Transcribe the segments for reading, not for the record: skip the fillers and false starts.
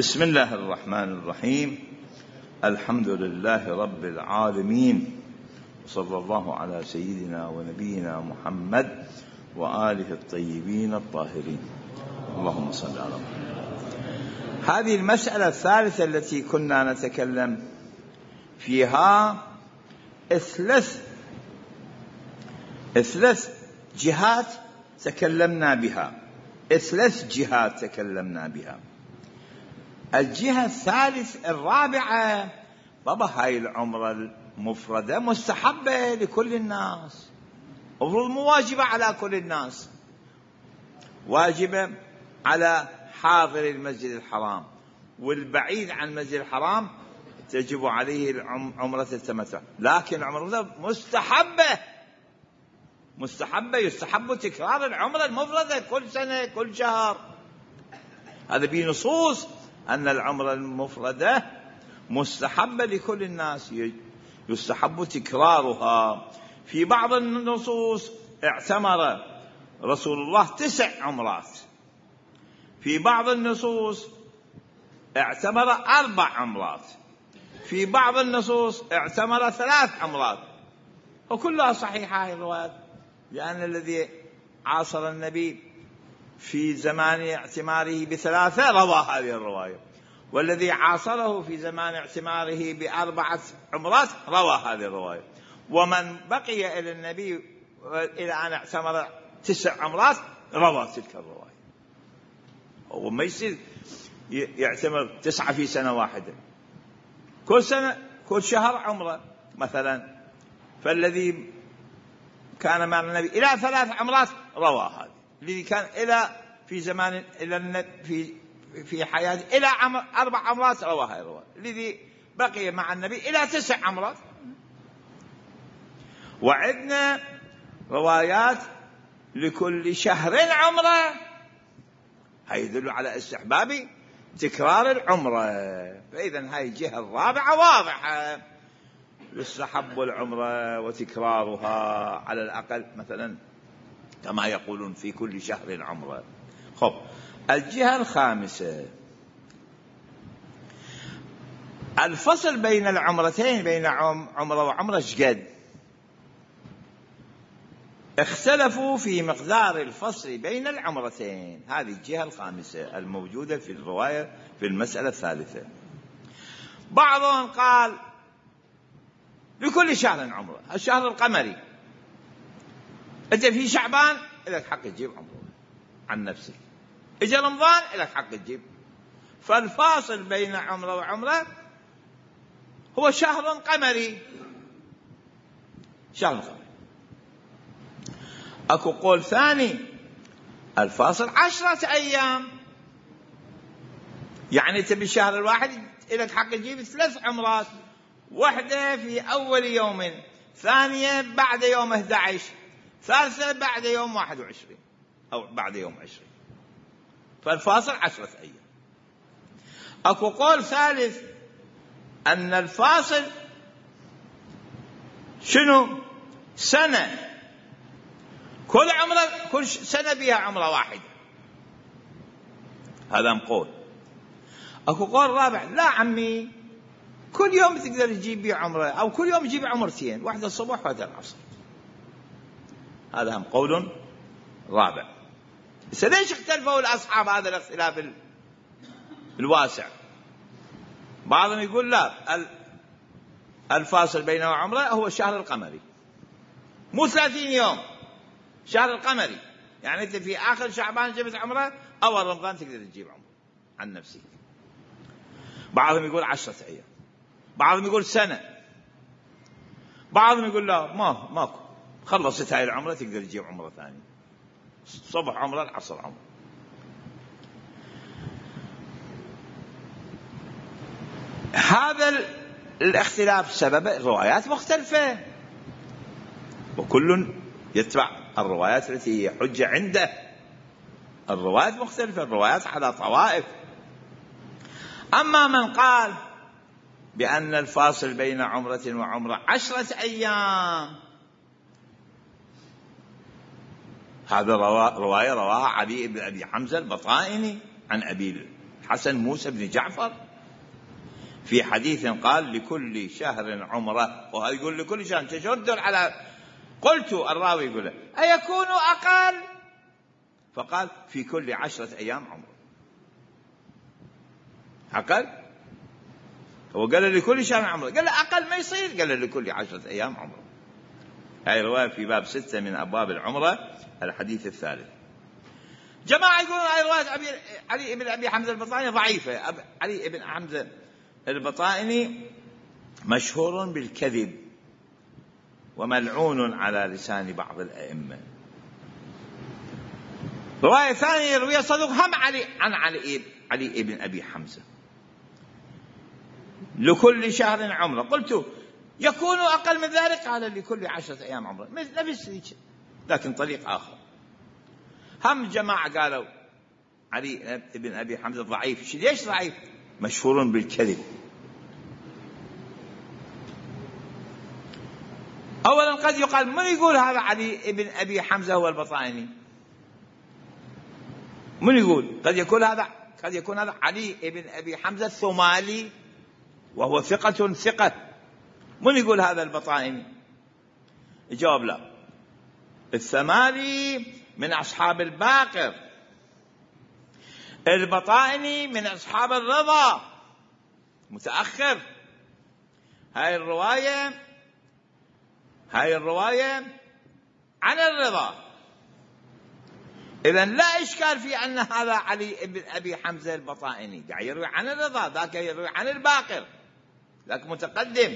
بسم الله الرحمن الرحيم. الحمد لله رب العالمين، وصلى الله على سيدنا ونبينا محمد وآله الطيبين الطاهرين. اللهم صل على محمد. هذه المسألة الثالثة التي كنا نتكلم فيها ثلاث جهات تكلمنا بها. الجهة الرابعة، طبعا هاي العمرة المفردة مستحبة لكل الناس، المفروض مو واجبة على كل الناس، واجبة على حاضر المسجد الحرام، والبعيد عن المسجد الحرام تجب عليه عمرة التمتع. لكن العمرة مستحبة، يستحب تكرار العمرة المفردة كل سنة كل شهر. هذا بنصوص أن العمرة المفردة مستحبة لكل الناس، يستحب تكرارها. في بعض النصوص اعتمر رسول الله 9 عمرات، في بعض النصوص اعتمر 4 عمرات، في بعض النصوص اعتمر 3 عمرات، وكلها صحيحة هذه الروايات، لأن الذي عاصر النبي في زمان اعتماره ب3 روى هذه الرواية، والذي عاصره في زمان اعتماره ب4 عمرات روى هذه الرواية، ومن بقي إلى النبي إلى أن اعتمر 9 عمرات روى تلك الرواية. وما يصير يعتمر 9 في سنة واحدة، كل سنة كل شهر عمرة مثلا. فالذي كان مع النبي إلى 3 عمرات روى هذه، الذي كان في زمان في حياته إلى 4 عمرات روى هذه الرواية، الذي بقي مع النبي إلى 9 عمرات. وعندنا روايات لكل شهر عمرة، هذا يدل على استحباب تكرار العمرة. فإذا هاي الجهة الرابعة واضحة، يستحب العمرة وتكرارها على الأقل مثلا كما يقولون في كل شهر عمرة. خب، الجهة الخامسة، الفصل بين العمرتين، بين عمرة وعمرة شقد؟ اختلفوا في مقدار الفصل بين العمرتين. هذه الجهة الخامسة الموجودة في الرواية في المسألة الثالثة. بعضهم قال لكل شهر عمرة، الشهر القمري، أنت في شعبان لك حق تجيب عمرة عن نفسك، إجا رمضان لك حق تجيب. فالفاصل بين عمرة وعمرة هو شهر قمري. أكو قول ثاني، الفاصل 10 أيام، يعني تبي الشهر الواحد لك حق تجيب 3 عمرات، واحدة في أول يوم، ثانية بعد يوم 11، ثالثة بعد يوم 21 أو بعد يوم 20. فالفاصل 10 أيام. أكو قول ثالث أن الفاصل سنة، كل سنة بها عمرة واحدة. هذا قول. أكو قول رابع، لا عمي، كل يوم تقدر تجيب بيه عمرة، أو كل يوم تجيب عمرتين، واحدة الصبح واحدة العصر. هذا هم قول رابع. ليش اختلفوا الأصحاب هذا الاختلاف الواسع؟ بعضهم يقول لا، الفاصل بينه وعمرة هو الشهر القمري، مو 30 يوم، شهر القمري، يعني أنت في آخر شعبان جبت عمرة، أول رمضان تقدر تجيب عمرة عن نفسك. بعضهم يقول 10 أيام، بعضهم يقول سنة، بعضهم يقول لا، ماكو، خلصت هاي العمرة تقدر تجيب عمرة ثانية، صبح عمرة العصر عمرة. هذا الاختلاف سبب روايات مختلفة، وكل يتبع الروايات التي هي حجة عنده. الروايات مختلفة، الروايات على طوائف. أما من قال بأن الفاصل بين عمرة وعمرة 10 أيام، هذا رواية رواها علي بن أبي حمزة البطائني عن أبي الحسن موسى بن جعفر في حديث قال لكل شهر عمره، وهذا يقول لكل شهر تشد على. قلت الراوي يقول أيكون أقل؟ فقال في كل 10 أيام عمره. أقل؟ هو قال لكل شهر عمره، قال أقل ما يصير، قال لكل 10 أيام عمره. هذه رواية في باب 6 من أبواب العمرة، الحديث الثالث. جماعة يقولون هذه رواية علي بن أبي حمزة البطائني ضعيفة. علي بن حمزة البطائني مشهور بالكذب وملعون على لسان بعض الأئمة. رواية ثانية يرويها صدوق هم عن علي بن أبي حمزة لكل شهر عمره. قلت يكون أقل من ذلك؟ قال لكل 10 أيام عمره، نفس لكن طريق آخر. هم جماعة قالوا علي بن أبي حمزة ضعيف. ليش ضعيف؟ مشهور بالكذب. أولا قد يقال من يقول هذا علي بن أبي حمزة هو البطائني؟ من يقول؟ قد يكون هذا علي بن أبي حمزة الثمالي وهو ثقة. من يقول هذا البطائني؟ الجواب لا. الثمالي من أصحاب الباقر، البطائني من أصحاب الرضا متأخر. هاي الرواية عن الرضا. إذن لا إشكال في أن هذا علي بن أبي حمزة البطائني قاعد يروي عن الرضا، ذاك يروي عن الباقر، ذاك متقدم.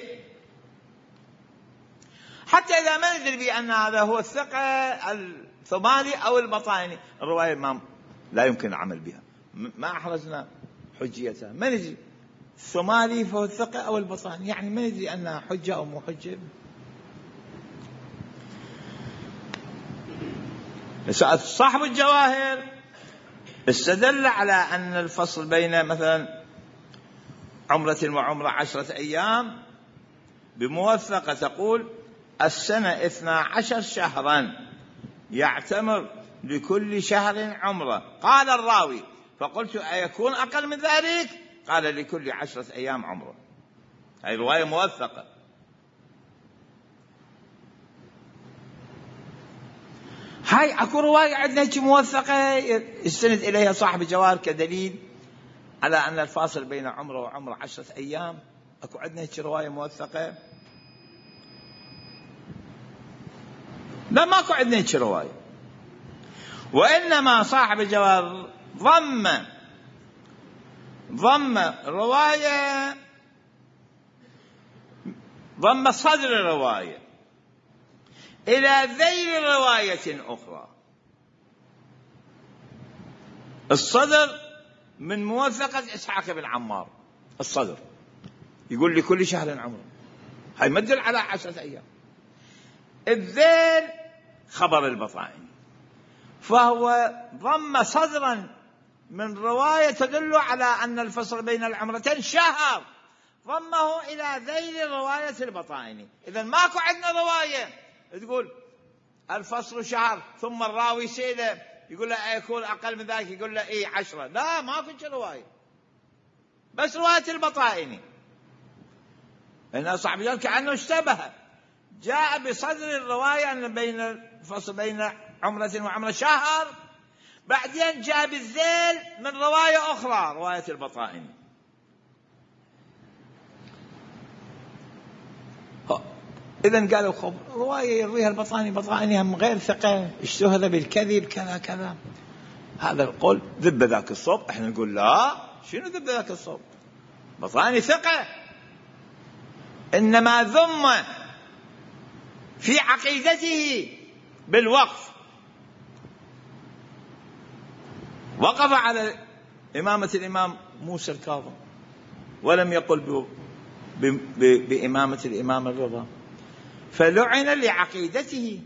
حتى إذا ما ندري بأن هذا هو الثقة الثمالي أو البطائني، الرواية ما لا يمكن العمل بها، ما أحرزنا حجيتها. ما ندري الثمالي فهو الثقة أو البطائني، يعني ما ندري أنها حجة أو مو حجة. صاحب الجواهر استدل على أن الفصل بين مثلا عمرة وعمرة 10 أيام بموثقة تقول السنة 12 شهرا يعتمر لكل شهر عمرة. قال الراوي فقلت أيكون أقل من ذلك؟ قال لكل 10 أيام عمرة. هذه رواية موثقة. هاي اكو رواية عندنا موثقة يستند إليها صاحب الجواهر كدليل على أن الفاصل بين عمرة وعمرة 10 أيام. اكو عندنا رواية موثقة؟ لا، ماكو عندنا رواية. وإنما صاحب الجواهر ضم صدر الرواية إلى ذيل رواية أخرى. الصدر من موثقة إسحاق بن عمار، الصدر يقول لكل شهر عمره، هاي مدل على 10 أيام. الذيل خبر البطائني، فهو ضم صدرا من رواية تدل على أن الفصل بين العمرتين شهر، ضمه إلى ذيل رواية البطائني. إذن ماكو عندنا رواية تقول الفصل شهر ثم الراوي سيده يقول له يكون أقل من ذلك، يقول له 10. لا، ما في رواية، بس رواية البطائني. هنا صاحب الجواهر كأنه اشتبه، جاء بصدر الرواية أن بين الفصل بين عمرة وعمرة شهر، بعدين جاء بالذيل من رواية أخرى رواية البطائني. إذن قالوا خب رواية يرويها البطائني هم غير ثقة، اشتهر بالكذب كذا كذا. هذا القول ذب ذاك الصوب. احنا نقول لا، شنو ذب ذاك الصوب؟ بطائني ثقة، إنما ذم في عقيدته بالوقف. وقف على إمامة الإمام موسى الكاظم ولم يقل بإمامة الإمام الرضا، فلعن لعقيدته.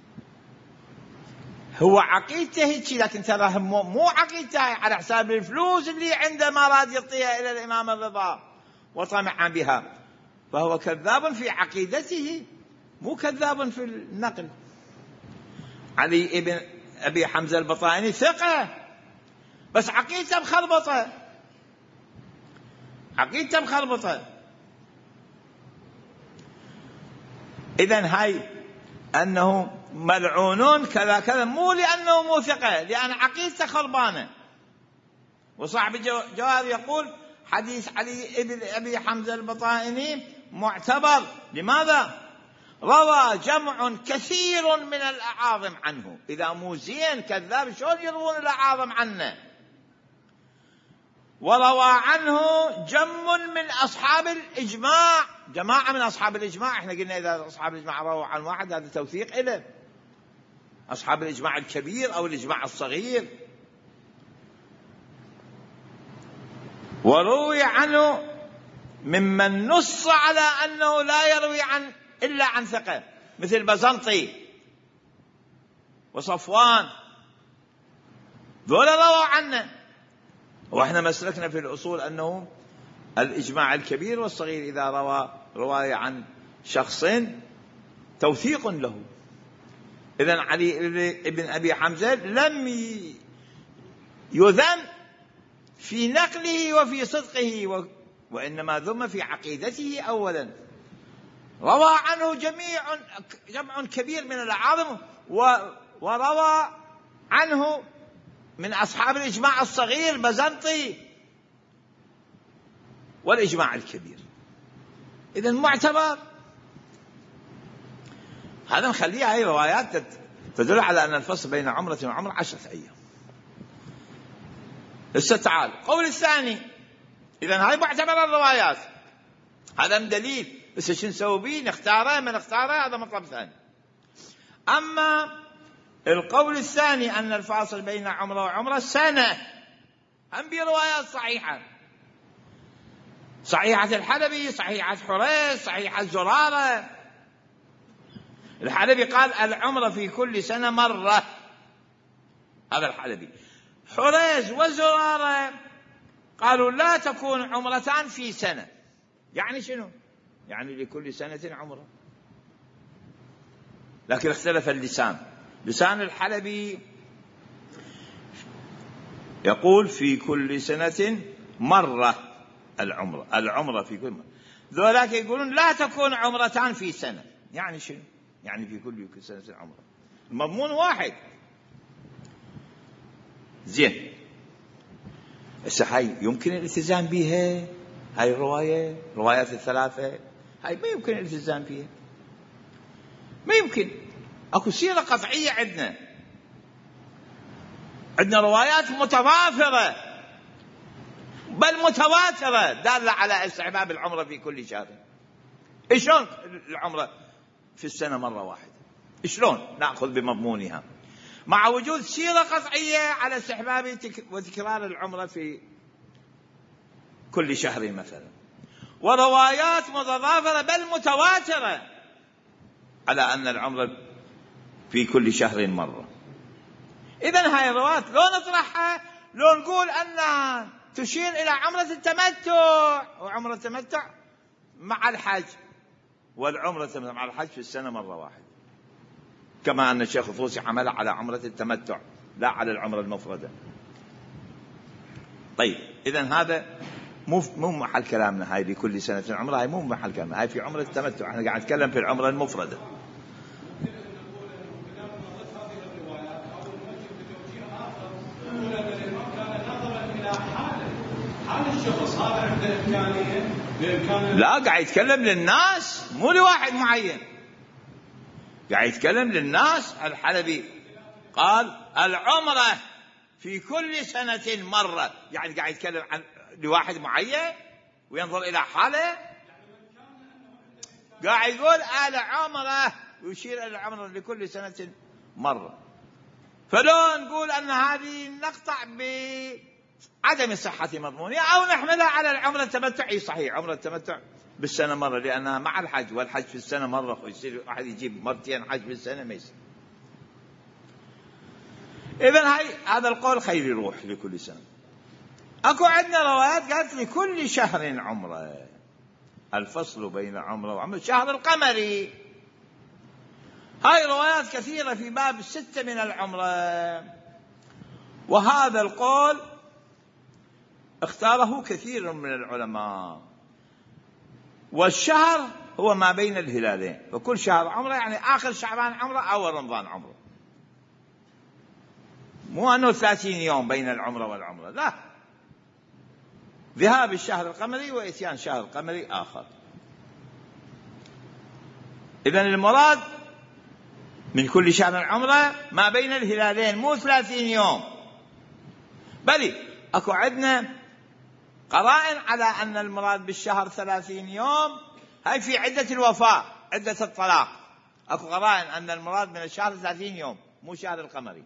هو عقيدته لكن ترى مو عقيدته على حساب الفلوس اللي عنده، ما راد يعطيها إلى الإمام الرضا وطمع بها، فهو كذاب في عقيدته مو كذاب في النقل. علي ابن أبي حمزة البطائني ثقة، بس عقيدته مخربطة. عقيدته مخربطة. إذن هاي أنه ملعونون كذا كذا مو لأنه مو ثقة، لأن عقيدته خربانة. وصاحب الجواب يقول حديث علي ابن أبي حمزة البطائني معتبر. لماذا؟ روى جمع كثير من الأعاظم عنه. إذا مو زين كذاب شلون يروون الأعاظم عنه؟ وروى عنه جم من أصحاب الإجماع، جماعة من أصحاب الإجماع. احنا قلنا إذا أصحاب الإجماع رووا عن واحد هذا توثيق إله. أصحاب الإجماع الكبير أو الإجماع الصغير. وروي عنه ممن نص على أنه لا يروي إلا عن ثقة، مثل بزنطي وصفوان، ذولا رووا عنه. وإحنا مسلكنا في الأصول أنه الإجماع الكبير والصغير إذا روى رواية عن شخص توثيق له. إذن علي ابن أبي حمزة لم يذم في نقله وفي صدقه، وإنما ذم في عقيدته أولا. روى عنه جمع كبير من الأعاظم، وروى عنه من أصحاب الإجماع الصغير بزنطي والإجماع الكبير. إذن معتبر. هذا نخليها هي روايات تدل على أن الفصل بين عمرة وعمرة 10 أيام. هسه تعال قول الثاني. إذن هاي معتبر الروايات، هذا دليل. بس شو نسوي به؟ نختاره ما نختاره هذا مطلب ثاني. أما القول الثاني أن الفاصل بين عمرة وعمرة سنة، هم بروايات صحيحة، صحيحة الحلبي، صحيحة حريز، صحيحة زرارة. الحلبي قال العمرة في كل سنة مرة، هذا الحلبي. حريز وزرارة قالوا لا تكون عمرتان في سنة. يعني شنو؟ يعني لكل سنة عمرة. لكن اختلف اللسان. لسان الحلبي يقول في كل سنة مرة العمرة في كل مرة. ذولاك يقولون لا تكون عمرتان في سنة. يعني شنو؟ يعني في كل سنة عمرة. المضمون واحد. زين، هسه هاي يمكن الالتزام بها؟ هاي روايات الثلاثة هاي ما يمكن الالتزام فيها، ما يمكن. اكو سيرة قطعية عندنا روايات متوافرة بل متواترة دالة على استحباب العمرة في كل شهر. شلون العمرة في السنة مرة واحدة؟ شلون نأخذ بمضمونها مع وجود سيرة قطعية على استحباب وتكرار العمرة في كل شهر مثلا، وروايات متضافرة بل متواترة على أن العمرة في كل شهر مرة؟ إذن هاي الروايات لو نطرحها لو نقول أنها تشير إلى عمرة التمتع، وعمرة التمتع مع الحج، والعمرة مع الحج في السنة مرة واحدة، كما أن الشيخ الطوسي حمل على عمرة التمتع لا على العمرة المفردة. طيب إذن هذا مو محل كلامنا. هاي لكل سنة عمرة هاي مو محل كلامنا، هاي في عمرة التمتع. احنا قاعد نتكلم في العمرة المفردة. لا، قاعد يتكلم للناس مو لواحد معين، قاعد يتكلم للناس. الحلبي قال العمرة في كل سنة مرة، يعني قاعد يتكلم عن لواحد معين وينظر إلى حاله. قاعد يقول العمرة ويشير إلى العمرة لكل سنة مرة. فلو نقول أن هذه نقطع بعدم صحة مضمونها أو نحملها على العمرة التمتعي. صحيح عمرة التمتع بالسنة مرة لأنها مع الحج، والحج في السنة مرة، ويصير واحد يجيب مرتين حج بالسنة ما يصير. إذن هذا القول خير يروح لكل سنة. أكو عندنا روايات قالت لكل شهر عمرة. الفصل بين عمرة وعمرة شهر القمري. هاي روايات كثيرة في باب 6 من العمرة. وهذا القول اختاره كثير من العلماء. والشهر هو ما بين الهلالين، وكل شهر عمره، يعني آخر شعبان عمره أول رمضان عمره، مو أنه 30 يوم بين العمرة والعمرة، لا، ذهاب الشهر القمري وإتيان شهر قمري آخر. إذن المراد من كل شهر عمره ما بين الهلالين، مو 30 يوم، بل أكو عندنا قرائن على أن المراد بالشهر 30 يوم. هاي في عدة الوفاة، عدة الطلاق، أكو قرائن أن المراد من الشهر 30 يوم مو شهر القمري،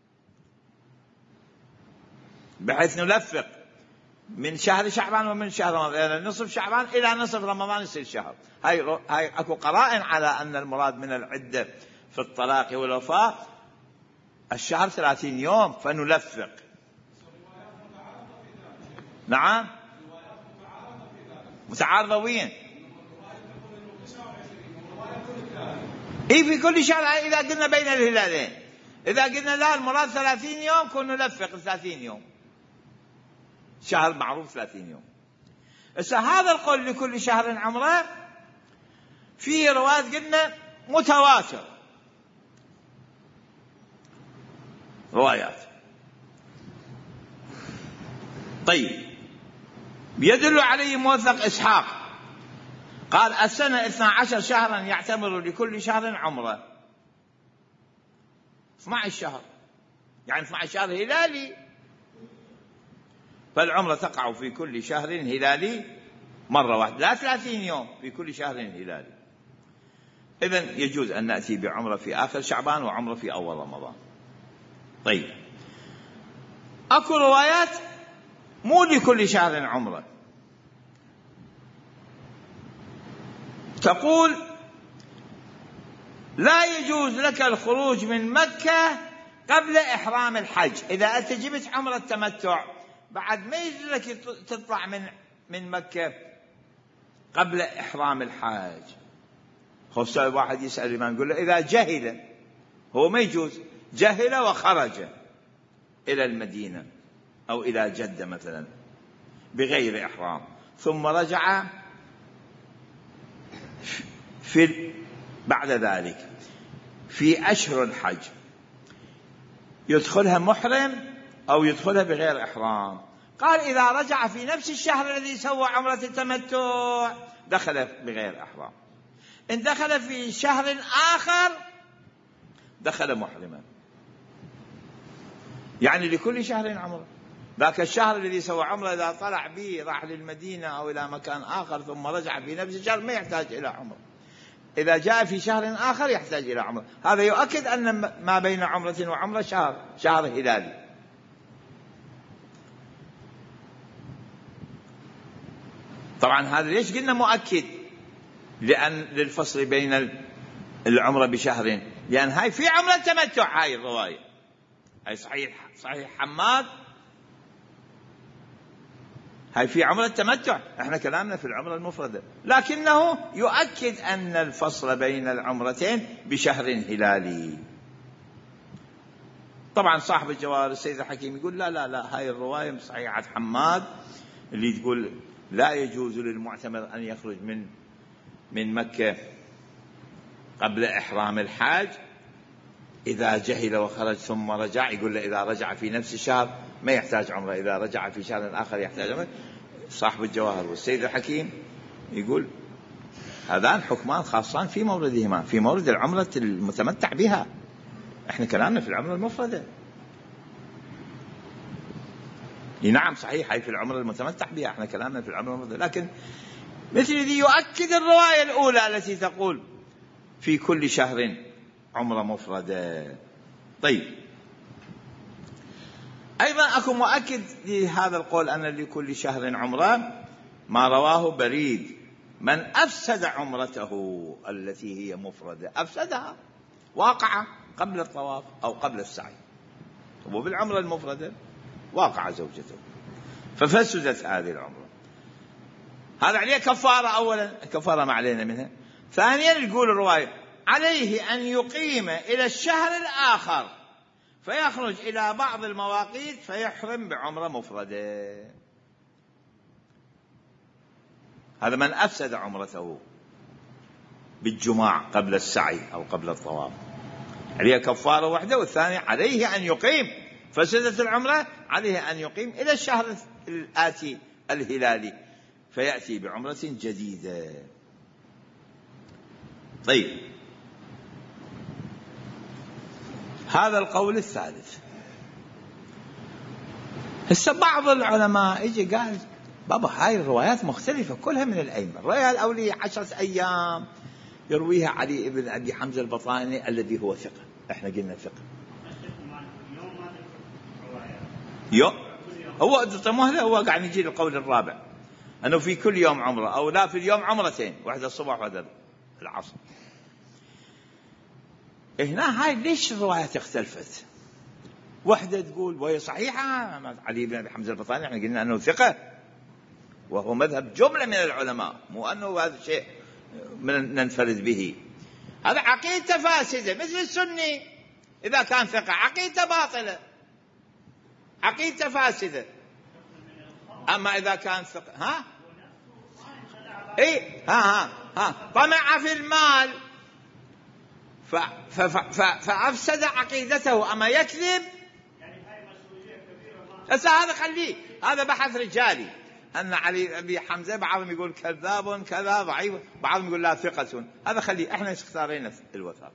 بحيث نلفق من شهر شعبان ومن شهر رمضان، يعني نصف شعبان إلى نصف رمضان يصير شهر. هاي أكو قرائن على أن المراد من العدة في الطلاق والوفاة الشهر 30 يوم، فنلفق. نعم، متعارضة وين؟ في كل شهر. إذا قلنا بين الهلالين، إذا قلنا لا المراد 30 يوم كن نلفق 30 يوم، شهر معروف 30 يوم. هذا القول لكل شهر عمره في روايات قلنا متواتر، روايات. طيب، يدل عليه موثق إسحاق قال السنة 12 شهرا يعتبر لكل شهر عمره. 12 شهر يعني 12 شهر هلالي، فالعمرة تقع في كل شهر هلالي مرة واحدة، لا 30 يوم في كل شهر هلالي. إذن يجوز أن نأتي بعمرة في آخر شعبان وعمرة في أول رمضان. طيب، أكو روايات مو لكل شهر عمرة، تقول لا يجوز لك الخروج من مكة قبل إحرام الحج. إذا أنت جبت عمرة تمتع بعد ما يجوز لك تطلع من مكة قبل إحرام الحج. خصوصا واحد يسأل الإمام يقول له إذا جهل، هو ما يجوز، جهل وخرج إلى المدينة أو إلى جدة مثلا بغير إحرام، ثم رجع بعد ذلك في أشهر الحج يدخلها محرم أو يدخلها بغير إحرام. قال إذا رجع في نفس الشهر الذي سوى عمرة التمتع دخل بغير إحرام، إن دخل في شهر آخر دخل محرما. يعني لكل شهر عمره. ذاك الشهر الذي سوى عمره إذا طلع به راح للمدينة أو إلى مكان آخر ثم رجع في نفس الشهر ما يحتاج إلى عمره. إذا جاء في شهر آخر يحتاج إلى عمره. هذا يؤكد أن ما بين عمرة وعمرة شهر هلالي. طبعا هذا ليش قلنا مؤكد؟ لأن للفصل بين العمرة بشهرين، لأن هاي في عمرة تمتع، هاي الرواية هاي صحيح حماد، هاي في عمرة تمتع، احنا كلامنا في العمرة المفردة، لكنه يؤكد أن الفصل بين العمرتين بشهر هلالي. طبعا صاحب الجواهر السيد الحكيم يقول لا هاي الرواية صحيحة حماد اللي تقول لا يجوز للمعتمر أن يخرج من مكة قبل إحرام الحاج إذا جهل وخرج ثم رجع. يقول له إذا رجع في نفس الشهر ما يحتاج عمره، إذا رجع في شهر آخر يحتاج عمره. صاحب الجواهر والسيد الحكيم يقول هذان حكمان خاصان في موردهما، في مورد العمرة المتمتع بها. احنا كلامنا في العمرة المفردة. نعم صحيح، هي في العمرة المتمتع بها، احنا كلامنا في العمرة المفردة، لكن مثل ذي يؤكد الرواية الأولى التي تقول في كل شهر عمرة مفردة. طيب، أيضا أكو مؤكد لهذا القول أن لكل شهر عمرة ما رواه بريد من أفسد عمرته التي هي مفردة، أفسدها واقعة قبل الطواف أو قبل السعي، وبالعمرة المفردة واقع زوجته ففسدت هذه العمرة، هذا عليه كفارة. أولا كفارة ما علينا منها. ثانيا يقول الرواية عليه أن يقيم إلى الشهر الآخر فيخرج إلى بعض المواقيت فيحرم بعمرة مفردة. هذا من أفسد عمرته بالجماع قبل السعي أو قبل الطواف، عليه كفارة واحدة، والثاني عليه أن يقيم. فسدت العمرة عليه أن يقيم إلى الشهر الآتي الهلالي فيأتي بعمرة جديدة. طيب، هذا القول الثالث. هسه بعض العلماء يجي قال بابا هاي الروايات مختلفة كلها من الأئمة. الرواية الأولية 10 أيام يرويها علي بن أبي حمزة البطاني الذي هو ثقة، احنا قلنا ثقة. هو قاعد يجي القول الرابع أنه في كل يوم عمرة، أو لا، في اليوم عمرتين، واحدة الصبح واحدة العصر. هنا هاي ليش الروايات اختلفت؟ واحدة تقول وهي صحيحة علي بن أبي حمزة البطاني احنا قلنا أنه ثقة، وهو مذهب جملة من العلماء، مو أنه هذا شيء ننفرد به. هذا عقيدة فاسدة مثل السني، إذا كان ثقة عقيدة باطلة، عقيدة فاسدة. أما إذا كان ثقة طمع في المال فأفسد عقيدته، أما يكذب هذا خليه، هذا بحث رجالي. أن علي أبي حمزة بعضهم يقول كذاب كذا ضعيف، بعضهم يقول لا ثقة، هذا خليه، احنا اختارينا الوثاق.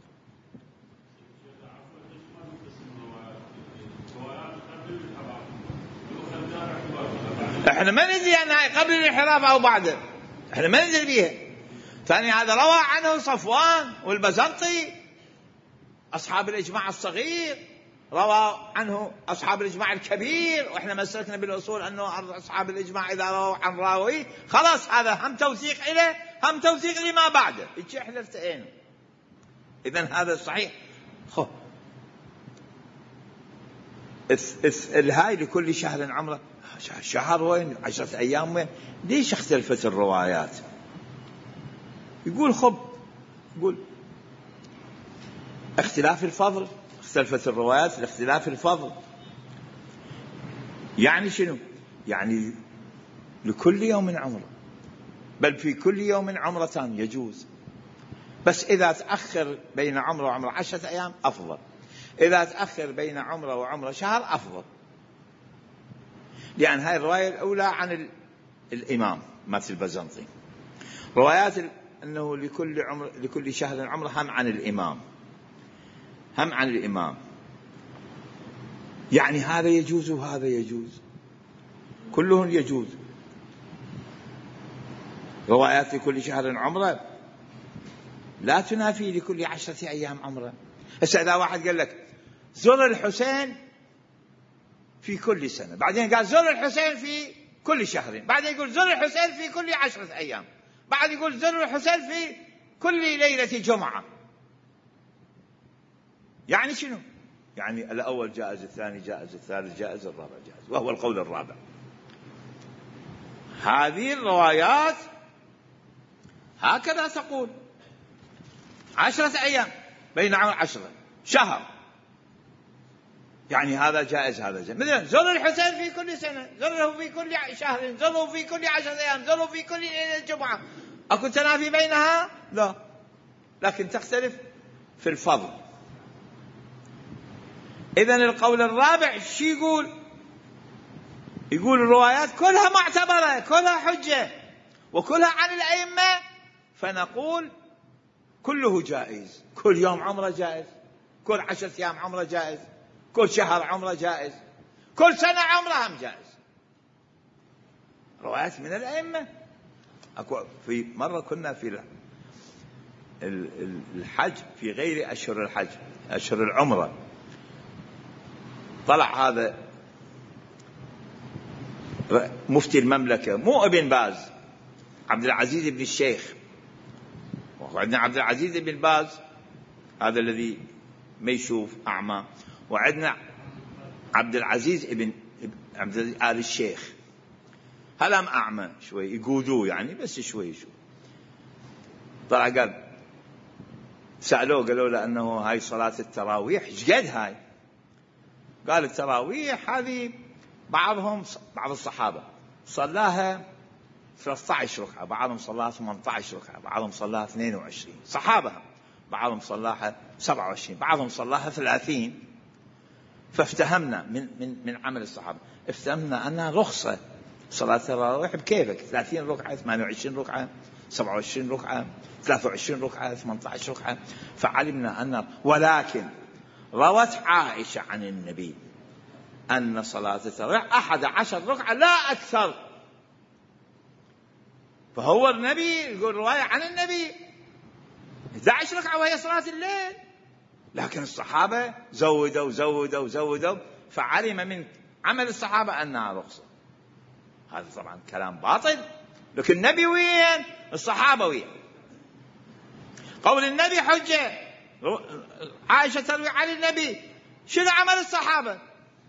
احنا ما ندري أنها قبل الانحراف أو بعده، احنا ما ندري بيها. ثاني، هذا روى عنه صفوان والبزنطي أصحاب الإجماع الصغير، روى عنه أصحاب الإجماع الكبير، وإحنا مسلكنا بالأصول أنه أصحاب الإجماع إذا رووا عن راوي خلاص هذا هم توثيق إليه هم توثيق لما بعده، إيش إحنا ارتئينا. إذن هذا صحيح. الهاي لكل شهر عمره، شهر وين 10 أيام وين؟ ليش اختلفت الروايات؟ يقول يقول اختلاف الفضل، اختلفت الروايات لاختلاف الفضل. يعني شنو؟ يعني لكل يوم عمره، بل في كل يوم عمرتان يجوز، بس إذا تأخر بين عمره وعمره 10 أيام أفضل، إذا تأخر بين عمره وعمره شهر أفضل. لأن هاي الرواية الأولى عن الإمام مثل البزنطي، روايات أنه لكل شهر عمره هم عن الإمام، هم عن الإمام، يعني هذا يجوز وهذا يجوز، كلهم يجوز. روايات لكل شهر عمره لا تنافي لكل 10 أيام عمره. هسه إذا واحد قال لك زر الحسين في كل سنة، بعدين قال زر الحسين في كل شهر، بعدين يقول زر الحسين في كل 10 أيام، بعد يقول زر الحسين في كل ليلة جمعة، يعني شنو؟ يعني الأول جائز، الثاني جائز، الثالث جائز، الرابع جائز، وهو القول الرابع. هذه الروايات هكذا تقول 10 أيام بين 10 شهر، يعني هذا جائز هذا جائز. مثلا زر الحسين في كل سنة، زره في كل شهر، زره في كل 10 أيام، زره في كل ليلة جمعة. أكو تنافي بينها؟ لا، لكن تختلف في الفضل. إذن القول الرابع شو يقول؟ يقول الروايات كلها معتبرة، كلها حجة، وكلها عن الأئمة، فنقول كله جائز، كل يوم عمره جائز، كل 10 أيام عمره جائز، كل شهر عمره جائز، كل سنة عمره هم جائز. روايات من الأئمة. في مرة كنا في الحج في غير أشهر الحج، أشهر العمرة، طلع هذا مفتي المملكة، مو ابن باز، عبد العزيز بن الشيخ. وعندنا عبد العزيز بن باز هذا الذي ما يشوف أعمى، وعندنا عبد العزيز ابن آل الشيخ، هلا أعمى شوي، يقودوه يعني بس شوي. طلع قال، سألوه قالوا له أنه هاي صلاة التراويح ايش قد هاي؟ قال التراويح هذه بعض الصحابة صلاها 13 ركعة، بعضهم صلاها 18 ركعة، بعضهم صلاها 22. صحابة بعضهم صلاها 27، بعضهم صلاها 30. فافتهمنا من عمل الصحابة، افتهمنا أنها رخصة صلاة التراويح بكيفك، 30 ركعة، 28 ركعة، 27 ركعة، 23 ركعة، 18 ركعة. فعلمنا أن، ولكن روت عائشة عن النبي أن صلاة التراويح 11 ركعة لا أكثر. فهو النبي يقول رواية عن النبي 11 ركعة وهي صلاة الليل، لكن الصحابة زودوا، فعلم من عمل الصحابة أنها رخصة. هذا طبعا كلام باطل، لكن النبي وين؟ الصحابة وين؟ قول النبي حجة، عائشة تروي عن النبي، شنو عمل الصحابة؟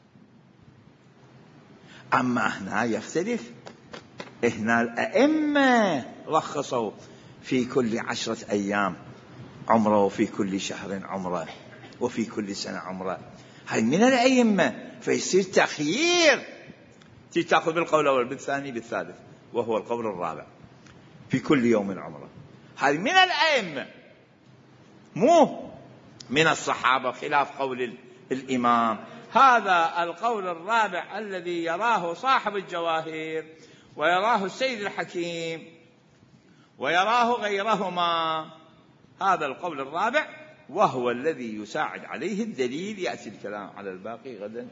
أما هنا يختلف، هنا الأئمة رخصوا في كل 10 أيام عمره، وفي كل شهر عمره، وفي كل سنة عمره. هاي من الأئمة، فيصير تخيير، تأخذ بالقول الأول، بالثاني، بالثالث، وهو القول الرابع، في كل يوم عمره. هذه من الأئمة، مو من الصحابة، خلاف قول الإمام. هذا القول الرابع الذي يراه صاحب الجواهر، ويراه السيد الحكيم، ويراه غيرهما، هذا القول الرابع، وهو الذي يساعد عليه الدليل. يأتي الكلام على الباقي غدا.